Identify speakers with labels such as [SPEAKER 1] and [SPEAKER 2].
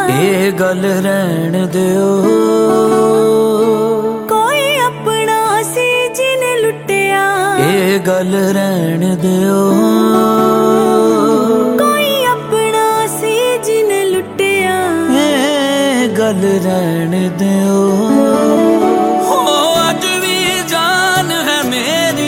[SPEAKER 1] ਇਹ ਗੱਲ ਰਹਿਣ ਦਿਓ।
[SPEAKER 2] ਕੋਈ ਆਪਣਾ ਸੀ ਜਿਹਨੇ ਲੁੱਟਿਆ,
[SPEAKER 1] ਇਹ ਗੱਲ ਰਹਿਣ ਦਿਓ।
[SPEAKER 2] ਕੋਈ ਆਪਣਾ ਸੀ ਜਿਹਨੇ ਲੁੱਟਿਆ,
[SPEAKER 1] ਇਹ ਗੱਲ ਰਹਿਣ ਦਿਓ।